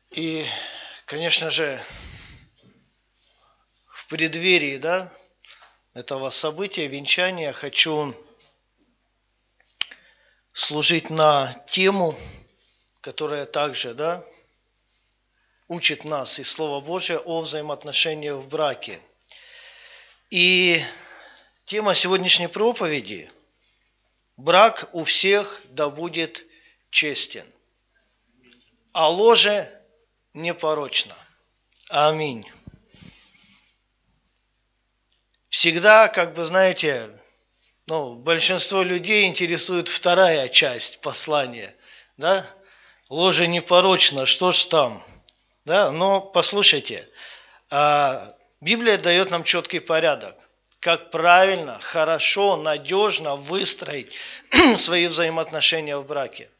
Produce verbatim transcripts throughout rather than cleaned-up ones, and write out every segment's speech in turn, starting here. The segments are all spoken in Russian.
И, конечно же, в преддверии, да, этого события, венчания, хочу служить на тему, которая также, да, учит нас из Слова Божия о взаимоотношениях в браке. И тема сегодняшней проповеди – брак у всех да будет честен, а ложе непорочно. Аминь. Всегда, как бы, знаете, ну, большинство людей интересует вторая часть послания, да? Ложе непорочно, что ж там, да? Но послушайте, Библия дает нам четкий порядок, как правильно, хорошо, надежно выстроить свои взаимоотношения в браке.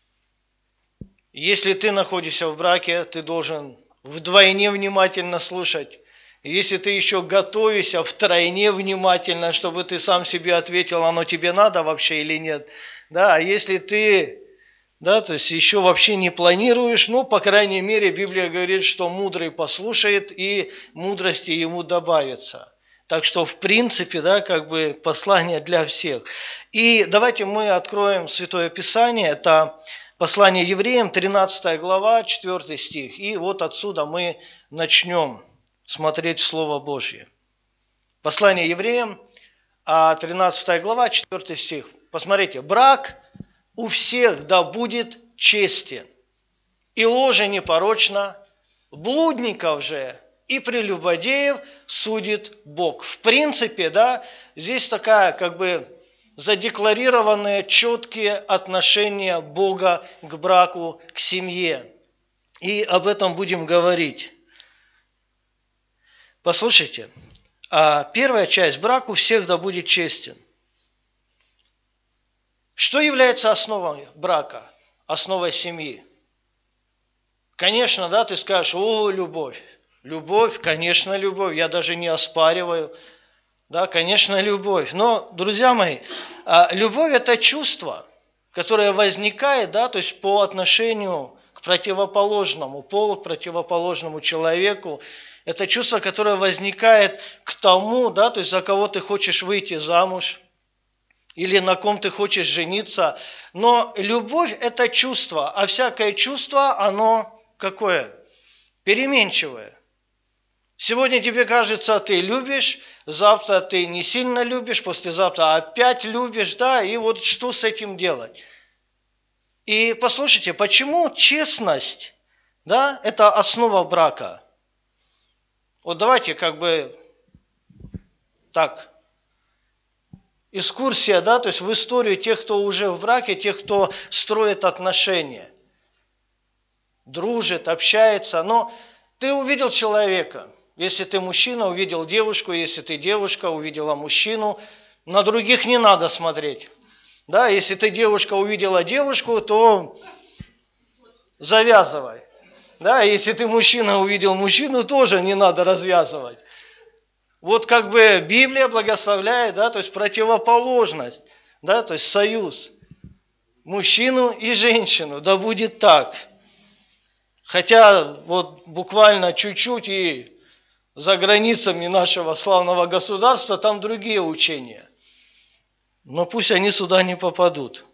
Если ты находишься в браке, ты должен вдвойне внимательно слушать. Если ты еще готовишься, втройне внимательно, чтобы ты сам себе ответил, оно тебе надо вообще или нет. Да, а если ты, да, то есть еще вообще не планируешь, ну, по крайней мере, Библия говорит, что мудрый послушает и мудрости ему добавится. Так что, в принципе, да, как бы послание для всех. И давайте мы откроем Святое Писание, это послание Евреям, тринадцатая глава, четвёртый стих. И вот отсюда мы начнем смотреть в Слово Божье. Послание Евреям, тринадцатая глава, четвёртый стих. Посмотрите, брак у всех да будет честен, и ложе непорочно, блудников же и прелюбодеев судит Бог. В принципе, да, здесь такая как бы задекларированные четкие отношения Бога к браку, к семье. И об этом будем говорить. Послушайте, первая часть, брак у всех да будет честен. Что является основой брака, основой семьи? Конечно, да, ты скажешь, о, любовь. Любовь, конечно, любовь, я даже не оспариваю. Да, конечно, любовь. Но, друзья мои, любовь – это чувство, которое возникает, да, то есть по отношению к противоположному полу, к противоположному человеку. Это чувство, которое возникает к тому, да, то есть за кого ты хочешь выйти замуж или на ком ты хочешь жениться. Но любовь – это чувство, а всякое чувство, оно какое? Переменчивое. Сегодня тебе кажется, ты любишь, завтра ты не сильно любишь, послезавтра опять любишь, да, и вот что с этим делать? И послушайте, почему честность, да, это основа брака? Вот давайте как бы так, экскурсия, да, то есть в историю тех, кто уже в браке, тех, кто строит отношения, дружит, общается. Но ты увидел человека, если ты мужчина, увидел девушку, если ты девушка, увидела мужчину, на других не надо смотреть. Да, если ты девушка, увидела девушку, то завязывай. Да, если ты мужчина, увидел мужчину, тоже не надо развязывать. Вот как бы Библия благословляет, да, то есть противоположность, да, то есть союз. Мужчину и женщину, да будет так. Хотя вот буквально чуть-чуть и за границами нашего славного государства там другие учения. Но пусть они сюда не попадут.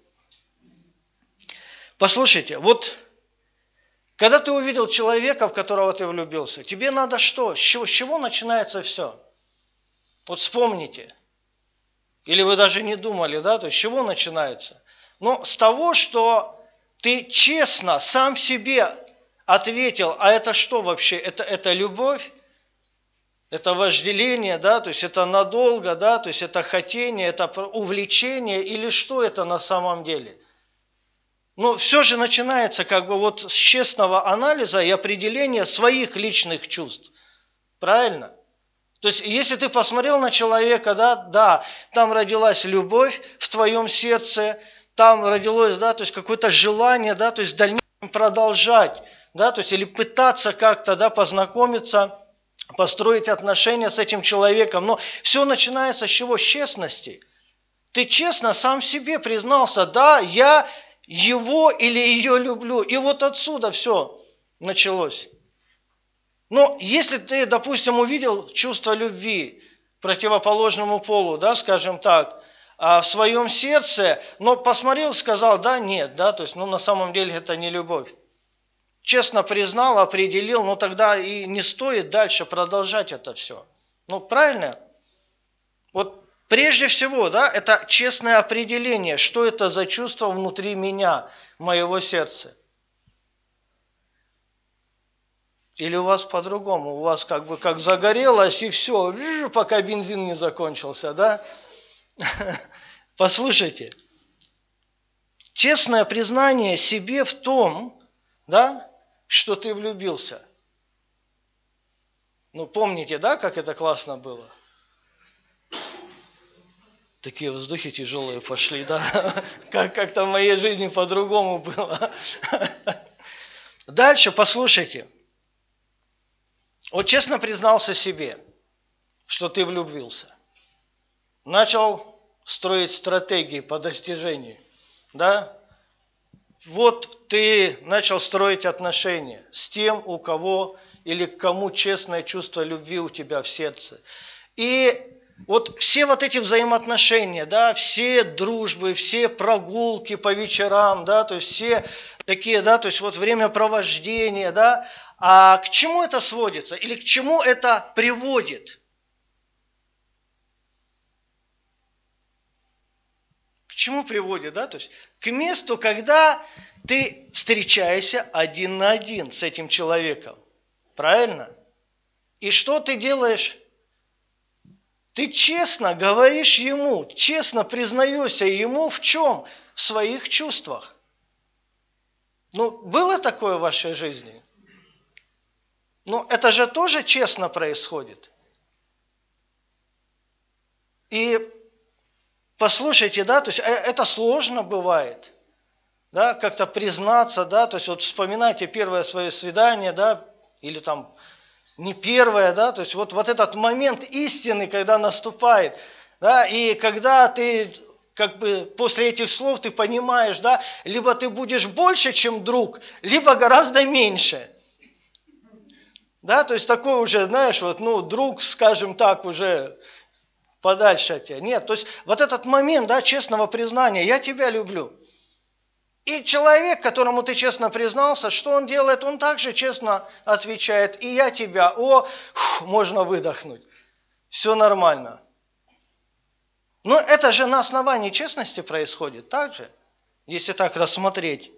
Послушайте, вот когда ты увидел человека, в которого ты влюбился, тебе надо что? С чего, с чего начинается все? Вот вспомните. Или вы даже не думали, да? То есть с чего начинается? Ну, с того, что ты честно сам себе ответил, а это что вообще? Это, это любовь? Это вожделение, да? То есть это надолго, да? То есть это хотение, это увлечение или что это на самом деле? Но все же начинается как бы вот с честного анализа и определения своих личных чувств. Правильно? То есть, если ты посмотрел на человека, да, да, там родилась любовь в твоем сердце, там родилось, да, то есть какое-то желание, да, то есть в дальнейшем продолжать, да, то есть или пытаться как-то, да, познакомиться, построить отношения с этим человеком. Но все начинается с чего? С честности. Ты честно сам себе признался, да, я его или ее люблю. И вот отсюда все. началось. Но если ты, допустим, увидел чувство любви к противоположному полу, да, скажем так, в своем сердце, но посмотрел, сказал, да, нет, да, то есть, ну, на самом деле это не любовь. Честно признал, определил, но тогда и не стоит дальше продолжать это все. Ну, правильно? Вот прежде всего, да, это честное определение, что это за чувство внутри меня, моего сердца. Или у вас по-другому, у вас как бы как загорелось и все, пока бензин не закончился, да? Послушайте, честное признание себе в том, да, что ты влюбился. Ну, помните, да, как это классно было? Такие воздухи тяжелые пошли, да? Как- Как-то в моей жизни по-другому было. Дальше, послушайте. Вот честно признался себе, что ты влюбился. Начал строить стратегии по достижению, да? Вот ты начал строить отношения с тем, у кого или к кому честное чувство любви у тебя в сердце. И вот все вот эти взаимоотношения, да, все дружбы, все прогулки по вечерам, да, то есть все такие, да, то есть вот времяпровождение, да, а к чему это сводится или к чему это приводит? К чему приводит, да, то есть к месту, когда ты встречаешься один на один с этим человеком, правильно? И что ты делаешь? Ты честно говоришь ему, честно признаешься ему в чем? В своих чувствах. Ну, было такое в вашей жизни? Ну, это же тоже честно происходит. И послушайте, да, то есть это сложно бывает, да, как-то признаться, да, то есть вот вспоминайте первое свое свидание, да, или там не первое, да, то есть вот, вот этот момент истины, когда наступает, да, и когда ты как бы после этих слов ты понимаешь, да, либо ты будешь больше, чем друг, либо гораздо меньше. Да, то есть такой уже, знаешь, вот, ну, друг, скажем так, уже подальше от тебя. Нет, то есть вот этот момент, да, честного признания, я тебя люблю. И человек, которому ты честно признался, что он делает? Он также честно отвечает, и я тебя, о, фу, можно выдохнуть, все нормально. Но это же на основании честности происходит, так же, если так рассмотреть.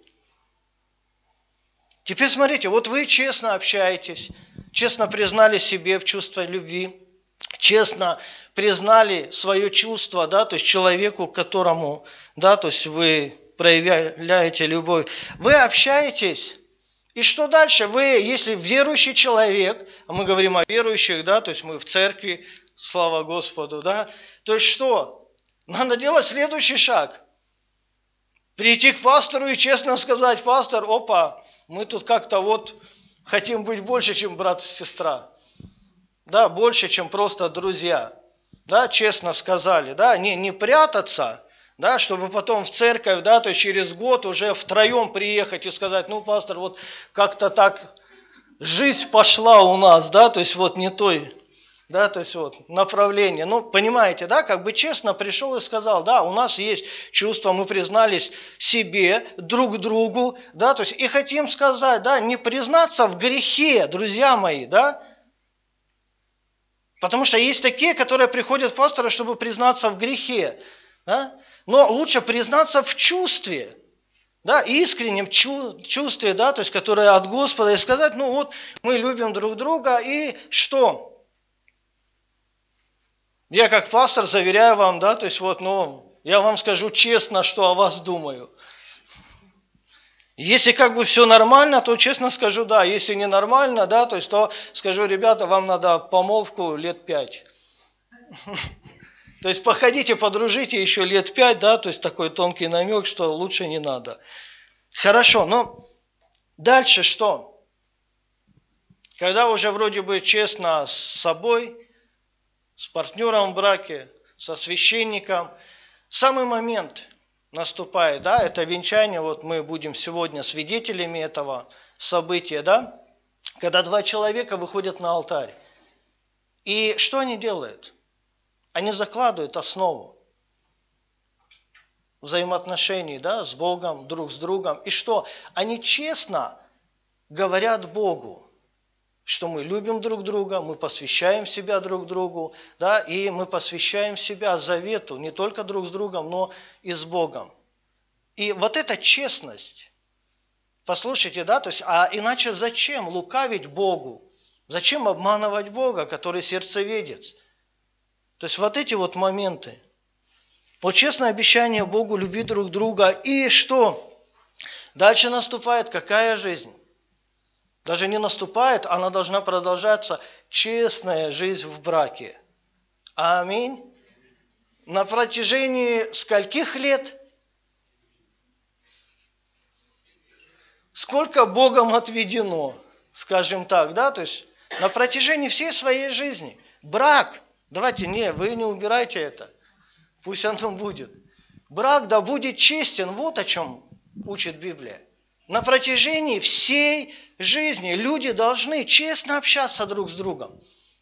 Теперь смотрите, вот вы честно общаетесь, честно признали себе в чувство любви, честно признали свое чувство, да, то есть человеку, к которому, да, то есть вы проявляете любовь. Вы общаетесь, и что дальше? Вы, если верующий человек, а мы говорим о верующих, да, то есть мы в церкви, слава Господу, да, то есть что? Надо делать следующий шаг. Прийти к пастору и честно сказать: пастор, опа, мы тут как-то вот хотим быть больше, чем брат и сестра. Да, больше, чем просто друзья. Да, честно сказали, да, не, не прятаться, да, чтобы потом в церковь, да, то есть через год уже втроем приехать и сказать: ну, пастор, вот как-то так жизнь пошла у нас, да, то есть вот не той, да, то есть вот направление. Ну, понимаете, да, как бы честно пришел и сказал: да, у нас есть чувства, мы признались себе, друг другу, да, то есть и хотим сказать, да, не признаться в грехе, друзья мои, да, потому что есть такие, которые приходят к пастору, чтобы признаться в грехе, да, но лучше признаться в чувстве, да, искреннем чу- чувстве, да, то есть которое от Господа, и сказать: ну вот мы любим друг друга, и что? Я как пастор заверяю вам, да, то есть вот, ну, я вам скажу честно, что о вас думаю. Если как бы все нормально, то честно скажу, да. Если не нормально, да, то есть то скажу: ребята, вам надо помолвку лет пять. То есть походите, подружите еще лет пять, да, то есть такой тонкий намек, что лучше не надо. Хорошо, но дальше что? Когда уже вроде бы честно с собой, с партнером в браке, со священником, самый момент наступает, да, это венчание, вот мы будем сегодня свидетелями этого, событие, да, когда два человека выходят на алтарь. И что они делают? Они закладывают основу взаимоотношений, да, с Богом, друг с другом. И что? Они честно говорят Богу, что мы любим друг друга, мы посвящаем себя друг другу, да, и мы посвящаем себя завету не только друг с другом, но и с Богом. И вот эта честность, послушайте, да, то есть, а иначе зачем лукавить Богу? Зачем обманывать Бога, который сердцеведец? То есть вот эти вот моменты. Вот честное обещание Богу любить друг друга. И что? Дальше наступает какая жизнь? Даже не наступает, она должна продолжаться. Честная жизнь в браке. Аминь. На протяжении скольких лет? Сколько Богом отведено, скажем так, да? То есть на протяжении всей своей жизни. Брак. Давайте, не, вы не убирайте это. Пусть оно будет. Брак да будет честен. Вот о чем учит Библия. На протяжении всей жизни люди должны честно общаться друг с другом.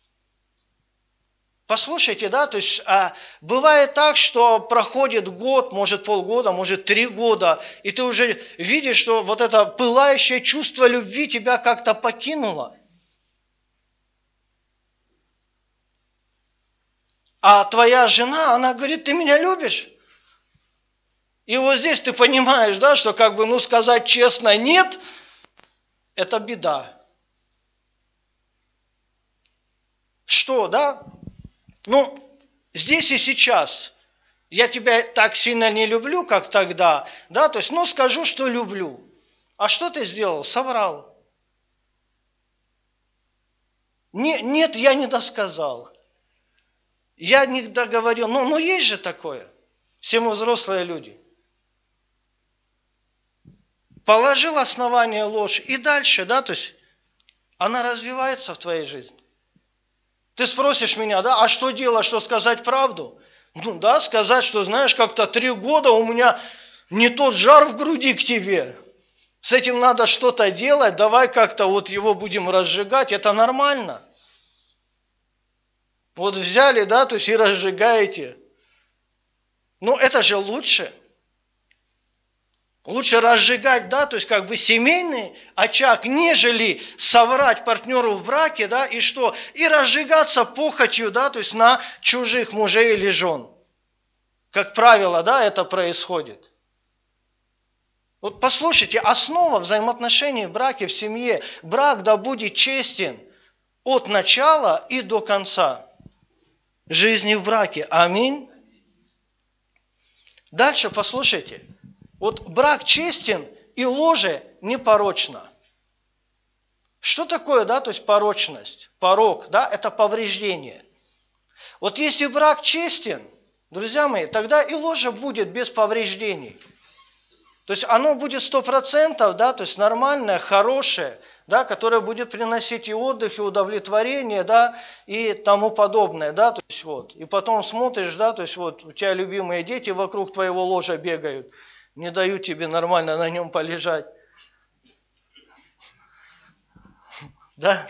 Послушайте, да, то есть а, бывает так, что проходит год, может полгода, может три года, и ты уже видишь, что вот это пылающее чувство любви тебя как-то покинуло. А твоя жена, она говорит, ты меня любишь? И вот здесь ты понимаешь, да, что как бы, ну, сказать честно нет, это беда. Что, да? Ну, здесь и сейчас я тебя так сильно не люблю, как тогда, да, то есть, ну, скажу, что люблю. А что ты сделал? Соврал. Не, нет, я не досказал. Я не договорил. Ну, ну, есть же такое. Все мы взрослые люди. Положил основание ложь и дальше, да, то есть она развивается в твоей жизни. Ты спросишь меня, да, а что делать, что сказать правду? Ну да, сказать, что знаешь, как-то три года у меня не тот жар в груди к тебе. С этим надо что-то делать, давай как-то вот его будем разжигать, это нормально. Вот взяли, да, то есть и разжигаете. Но это же лучше. Лучше разжигать, да, то есть как бы семейный очаг, нежели соврать партнеру в браке, да, и что? И разжигаться похотью, да, то есть на чужих мужей или жен. Как правило, да, это происходит. Вот послушайте, основа взаимоотношений в браке, в семье, брак да будет честен от начала и до конца жизни в браке. Аминь. Дальше послушайте. Вот брак честен и ложе непорочно. Что такое, да, то есть порочность? Порок, да, это повреждение. Вот если брак честен, друзья мои, тогда и ложе будет без повреждений. То есть оно будет сто процентов, да, то есть нормальное, хорошее, да, которое будет приносить и отдых, и удовлетворение, да, и тому подобное, да, то есть вот. И потом смотришь, да, то есть вот у тебя любимые дети вокруг твоего ложа бегают, не дают тебе нормально на нем полежать. Да?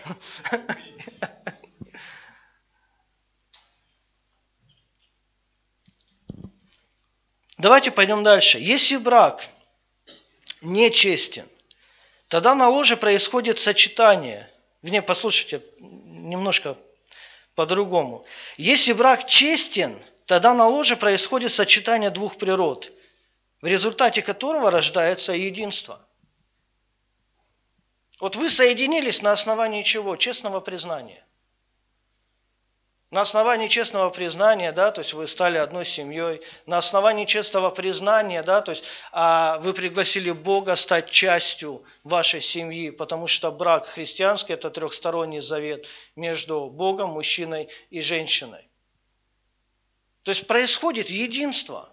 Давайте пойдем дальше. Если брак нечестен, тогда на ложе происходит сочетание. Вне, послушайте, немножко по-другому. Если брак честен, тогда на ложе происходит сочетание двух природ, в результате которого рождается единство. Вот вы соединились на основании чего? Честного признания. На основании честного признания, да, то есть вы стали одной семьей. На основании честного признания, да, то есть а, вы пригласили Бога стать частью вашей семьи, потому что брак христианский – это трехсторонний завет между Богом, мужчиной и женщиной. То есть происходит единство.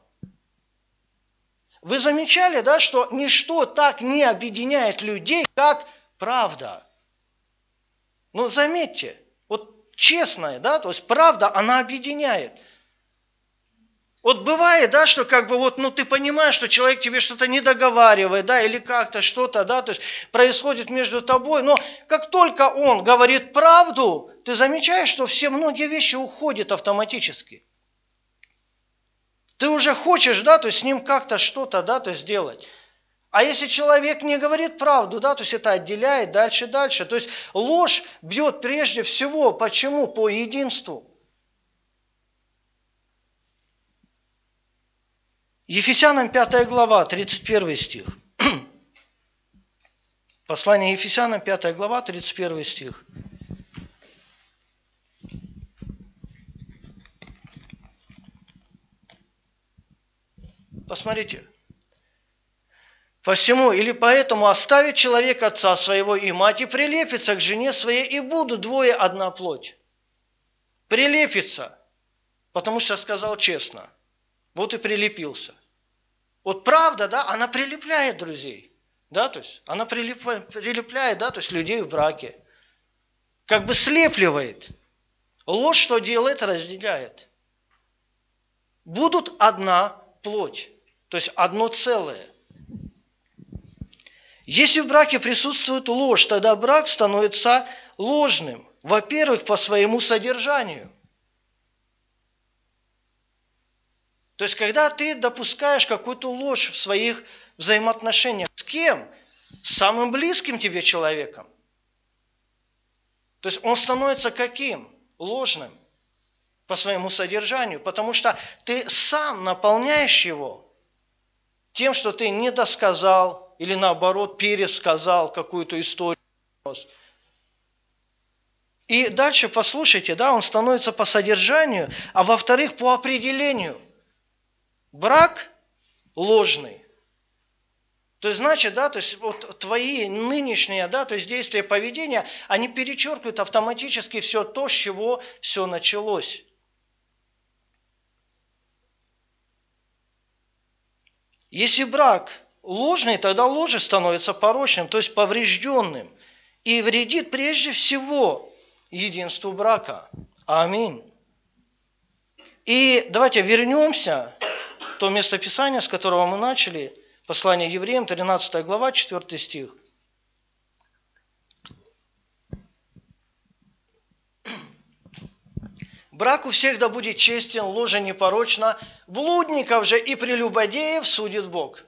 Вы замечали, да, что ничто так не объединяет людей, как правда. Ну, заметьте, вот честная, да, то есть правда, она объединяет. Вот бывает, да, что как бы вот, ну ты понимаешь, что человек тебе что-то не договаривает, да, или как-то что-то, да, то есть происходит между тобой, но как только он говорит правду, ты замечаешь, что все многие вещи уходят автоматически. Ты уже хочешь, да, то есть с ним как-то что-то, да, то есть сделать. А если человек не говорит правду, да, то есть это отделяет дальше, дальше. То есть ложь бьет прежде всего, почему? По единству. Ефесянам пятая глава, тридцать первый стих. Послание Ефесянам пятая глава, тридцать первый стих. Посмотрите. Посему или поэтому оставит человек отца своего и мать, и прилепится к жене своей, и будут двое одна плоть. Прилепится, потому что сказал честно. Вот и прилепился. Вот правда, да, она прилепляет друзей. Да, то есть она прилепляет, прилепляет, да, то есть людей в браке. Как бы слепливает. Ложь что делает? Разделяет. Будут одна плоть. То есть одно целое. Если в браке присутствует ложь, тогда брак становится ложным. Во-первых, по своему содержанию. То есть, когда ты допускаешь какую-то ложь в своих взаимоотношениях, с кем? С самым близким тебе человеком. То есть, он становится каким? Ложным по своему содержанию, потому что ты сам наполняешь его тем, что ты не досказал или наоборот пересказал какую-то историю. И дальше послушайте, да, он становится по содержанию, а во-вторых, по определению. Брак ложный. То есть, значит, да, то есть вот твои нынешние, да, то есть действия, поведения, они перечеркивают автоматически все то, с чего все началось. Если брак ложный, тогда ложь становится порочным, то есть поврежденным, и вредит прежде всего единству брака. Аминь. И давайте вернемся в то местописание, с которого мы начали, послание Евреям, тринадцатая глава, четвёртый стих. Брак у всех да будет честен, ложа непорочна, блудников же и прелюбодеев судит Бог.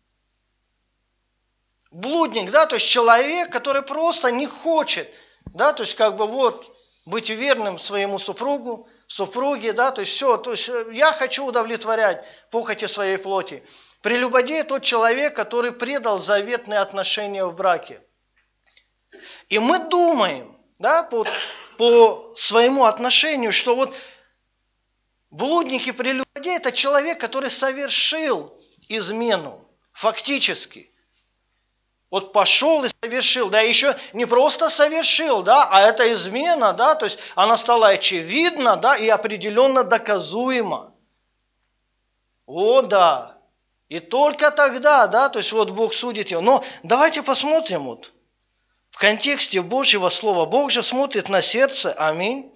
Блудник, да, то есть человек, который просто не хочет, да, то есть как бы вот быть верным своему супругу, супруге, да, то есть все, то есть я хочу удовлетворять похоти своей плоти. Прелюбодей тот человек, который предал заветные отношения в браке. И мы думаем, да, по, по своему отношению, что вот блудник и прелюбодей это человек, который совершил измену, фактически. Вот пошел и совершил, да, еще не просто совершил, да, а это измена, да, то есть она стала очевидна, да, и определенно доказуема. О, да. И только тогда, да, то есть вот Бог судит его. Но давайте посмотрим вот в контексте Божьего Слова. Бог же смотрит на сердце, аминь.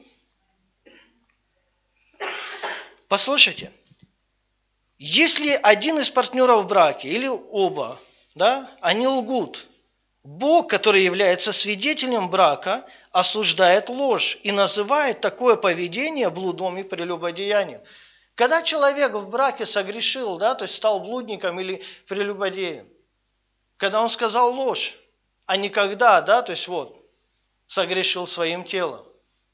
Послушайте, если один из партнеров в браке или оба, да, они лгут, Бог, который является свидетелем брака, осуждает ложь и называет такое поведение блудом и прелюбодеянием. Когда человек в браке согрешил, да, то есть стал блудником или прелюбодеем, когда он сказал ложь, а не когда, да, то есть вот, согрешил своим телом.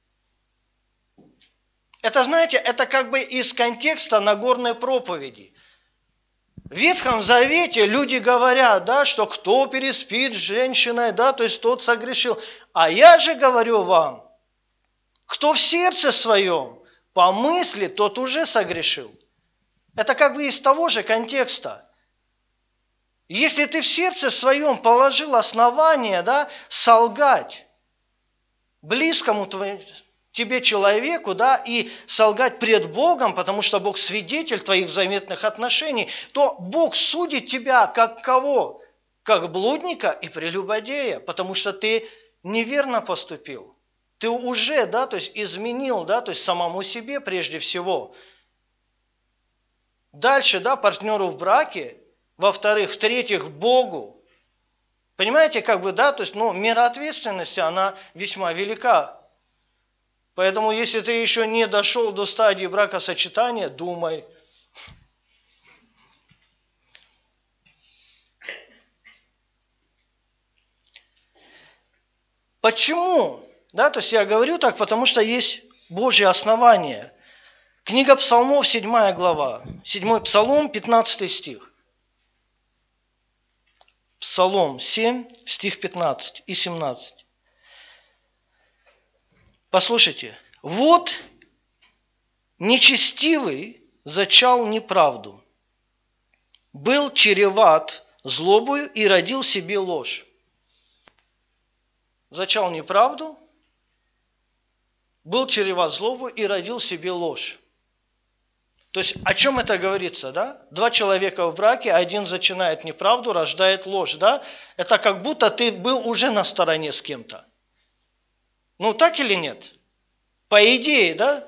Это, знаете, это как бы из контекста Нагорной проповеди. В Ветхом Завете люди говорят, да, что кто переспит с женщиной, да, то есть тот согрешил. А я же говорю вам, кто в сердце своем помыслит, тот уже согрешил. Это как бы из того же контекста. Если ты в сердце своем положил основание, да, солгать близкому твоему, тебе человеку, да, и солгать пред Богом, потому что Бог свидетель твоих заветных отношений, то Бог судит тебя как кого? Как блудника и прелюбодея, потому что ты неверно поступил. Ты уже, да, то есть изменил, да, то есть самому себе прежде всего. Дальше, да, партнеру в браке. Во-вторых, в-третьих, Богу. Понимаете, как бы, да, то есть, ну, мера ответственности, она весьма велика. Поэтому, если ты еще не дошел до стадии бракосочетания, думай. Почему? Да, то есть я говорю так, потому что есть Божье основание. Книга Псалмов, седьмая глава, седьмой Псалом, пятнадцатый стих. Псалом семь, стих пятнадцать и семнадцать. Послушайте. Вот нечестивый зачал неправду, был чреват злобою и родил себе ложь. Зачал неправду, был чреват злобою и родил себе ложь. То есть о чем это говорится, да? Два человека в браке, один зачинает неправду, рождает ложь, да? Это как будто ты был уже на стороне с кем-то. Ну так или нет? По идее, да?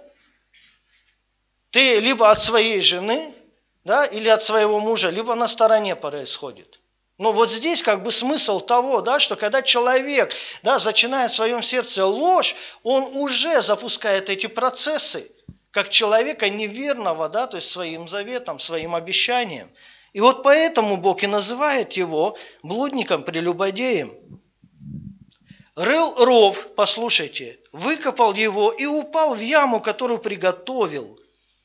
Ты либо от своей жены, да, или от своего мужа, либо на стороне происходит. Но вот здесь как бы смысл того, да, что когда человек, да, зачинает в своем сердце ложь, он уже запускает эти процессы, как человека неверного, да, то есть своим заветом, своим обещанием. И вот поэтому Бог и называет его блудником, прелюбодеем. Рыл ров, послушайте, выкопал его и упал в яму, которую приготовил.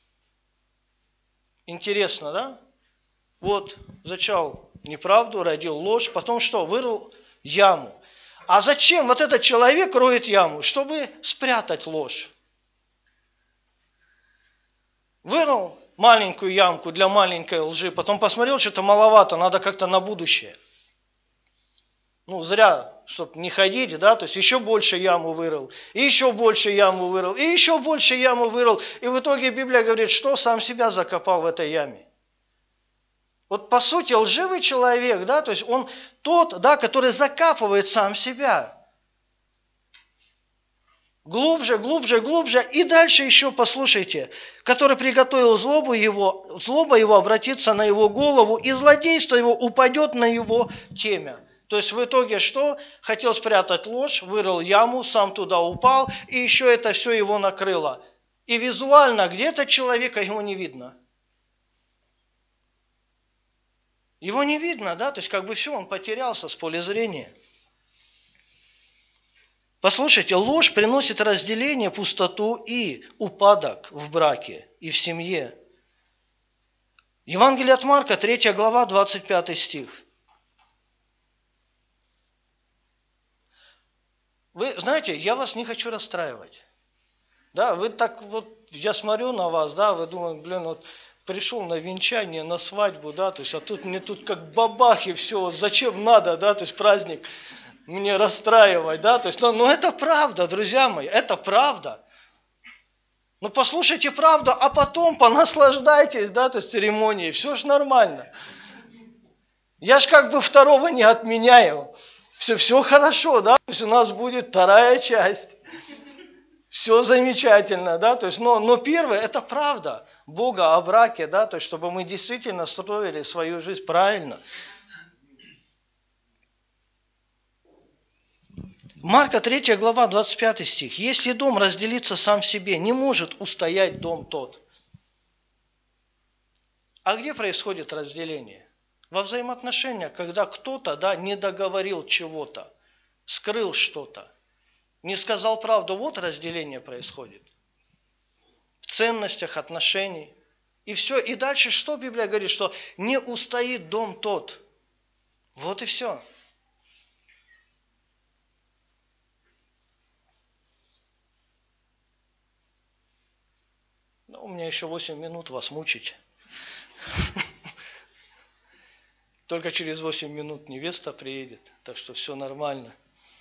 Интересно, да? Вот, зачал неправду, родил ложь, потом что? Вырыл яму. А зачем вот этот человек роет яму? Чтобы спрятать ложь. Вырыл маленькую ямку для маленькой лжи, потом посмотрел, что-то маловато, надо как-то на будущее. Ну, зря, чтобы не ходить, да, то есть еще больше яму вырыл, и еще больше яму вырыл, и еще больше яму вырыл. И в итоге Библия говорит, что сам себя закопал в этой яме. Вот по сути лживый человек, да, то есть он тот, да, который закапывает сам себя. Глубже, глубже, глубже. И дальше еще, послушайте, который приготовил злобу его, злоба его обратится на его голову, и злодейство его упадет на его темя. То есть в итоге что? Хотел спрятать ложь, вырыл яму, сам туда упал, и еще это все его накрыло. И визуально где-то человека его не видно. Его не видно, да? То есть как бы все, он потерялся с поля зрения. Послушайте, ложь приносит разделение, пустоту и упадок в браке и в семье. Евангелие от Марка, третья глава, двадцать пятый стих. Вы знаете, я вас не хочу расстраивать. Да, вы так вот, я смотрю на вас, да, вы думаете, блин, вот пришел на венчание, на свадьбу, да, то есть, а тут мне тут как бабах и все, вот зачем надо, да, то есть праздник мне расстраивать, да, то есть, ну, ну это правда, друзья мои, это правда. Ну послушайте правду, а потом понаслаждайтесь, да, то есть церемонией, все же нормально. Я ж как бы второго не отменяю. Все, все хорошо, да, то есть у нас будет вторая часть. Все замечательно, да, то есть, но, но первое, это правда Бога о браке, да, то есть, чтобы мы действительно строили свою жизнь правильно. Марка третья глава, двадцать пятый стих. Если дом разделится сам в себе, не может устоять дом тот. А где происходит разделение? Во взаимоотношениях, когда кто-то, да, не договорил чего-то, скрыл что-то, не сказал правду, вот разделение происходит. В ценностях отношений. И все. И дальше что Библия говорит? Что не устоит дом тот. Вот и все. Ну, у меня еще восемь минут вас мучить. Только через восемь минут невеста приедет, так что все нормально.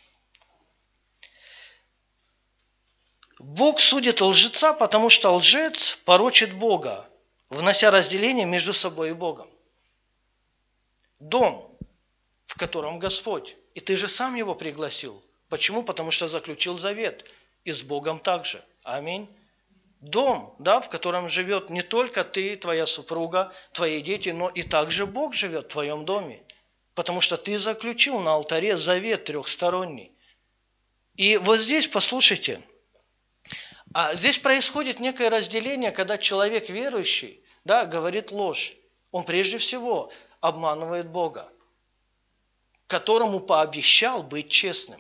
Бог судит лжеца, потому что лжец порочит Бога, внося разделение между собой и Богом. Дом, в котором Господь, и ты же сам его пригласил. Почему? Потому что заключил завет, и с Богом также. Аминь. дом, да, в котором живет не только ты, твоя супруга, твои дети, но и также Бог живет в твоем доме. Потому что ты заключил на алтаре завет трехсторонний. И вот здесь, послушайте, а здесь происходит некое разделение, когда человек верующий, да, говорит ложь. Он прежде всего обманывает Бога, которому пообещал быть честным.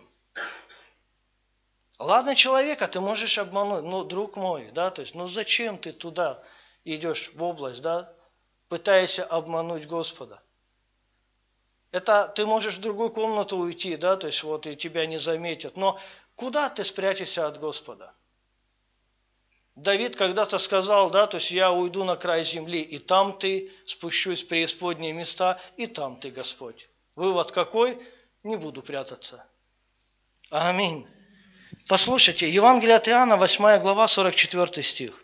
Ладно, человека ты можешь обмануть, но, друг мой, да, то есть, ну зачем ты туда идешь в область, да, пытаешься обмануть Господа? Это ты можешь в другую комнату уйти, да, то есть вот и тебя не заметят, но куда ты спрячешься от Господа? Давид когда-то сказал, да, то есть я уйду на край земли, и там ты, спущусь в преисподние места, и там ты, Господь. Вывод какой? Не буду прятаться. Аминь. Послушайте, Евангелие от Иоанна, восьмая глава, сорок четвёртый стих.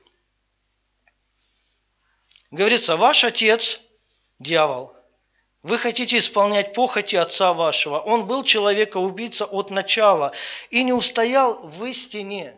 Говорится, ваш отец, дьявол, вы хотите исполнять похоти отца вашего. Он был человека-убийца от начала и не устоял в истине.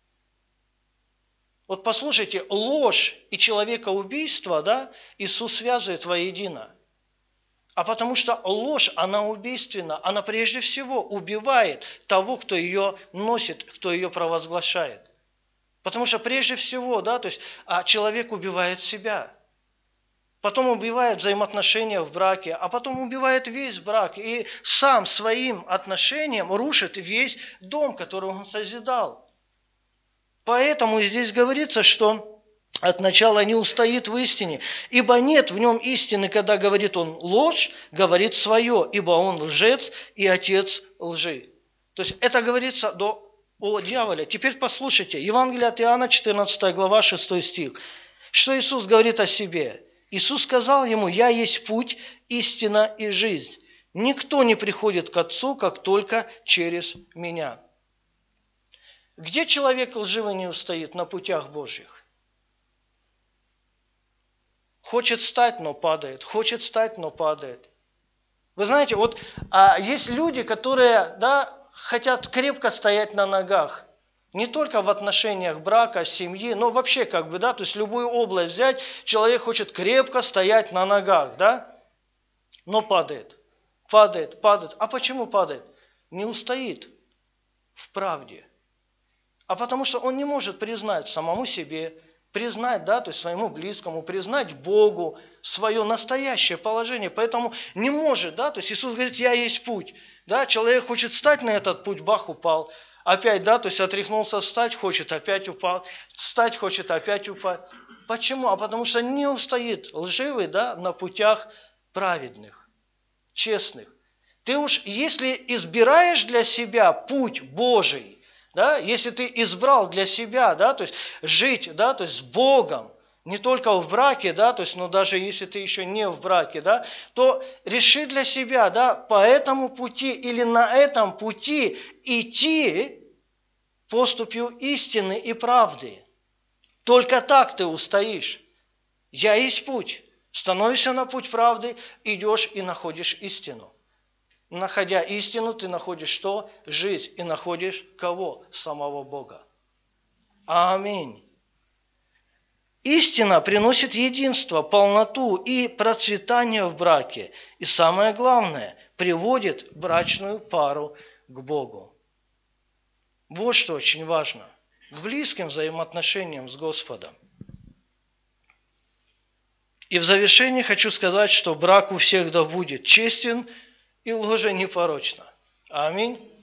Вот послушайте, ложь и человекоубийство, да, Иисус связывает воедино. А потому что ложь, она убийственна, она прежде всего убивает того, кто ее носит, кто ее провозглашает. Потому что прежде всего, да, то есть, а человек убивает себя. Потом убивает взаимоотношения в браке, а потом убивает весь брак. И сам своим отношением рушит весь дом, который он созидал. Поэтому здесь говорится, что от начала не устоит в истине, ибо нет в нем истины, когда говорит он ложь, говорит свое, ибо он лжец и отец лжи. То есть это говорится до, о дьяволе. Теперь послушайте, Евангелие от Иоанна, четырнадцатая глава, шестой стих. Что Иисус говорит о себе? Иисус сказал ему, я есть путь, истина и жизнь. Никто не приходит к Отцу, как только через меня. Где человек лживый не устоит? На путях Божьих. Хочет стать, но падает. Хочет стать, но падает. Вы знаете, вот а есть люди, которые, да, хотят крепко стоять на ногах. Не только в отношениях брака, семьи, но вообще как бы, да, то есть любую область взять, человек хочет крепко стоять на ногах, да, но падает, падает, падает. А почему падает? Не устоит в правде. А потому что он не может признать самому себе, признать, да, то есть своему близкому, признать Богу свое настоящее положение. Поэтому не может, да, то есть Иисус говорит, я есть путь. Да, человек хочет встать на этот путь, бах, упал. Опять, да, то есть отряхнулся, встать хочет, опять упал. Встать хочет, опять упал. Почему? А потому что не устоит лживый, да, на путях праведных, честных. Ты уж, если избираешь для себя путь Божий, да, если ты избрал для себя, да, то есть жить, да, то есть с Богом, не только в браке, да, то есть, но даже если ты еще не в браке, да, то реши для себя, да, по этому пути или на этом пути идти поступью истины и правды. Только так ты устоишь. Я есть путь. Становишься на путь правды, идешь и находишь истину. Находя истину, ты находишь что? Жизнь. И находишь кого? Самого Бога. Аминь. Истина приносит единство, полноту и процветание в браке. И самое главное, приводит брачную пару к Богу. Вот что очень важно. К близким взаимоотношениям с Господом. И в завершение хочу сказать, что брак у всех да будет честен и ложе непорочно. Аминь.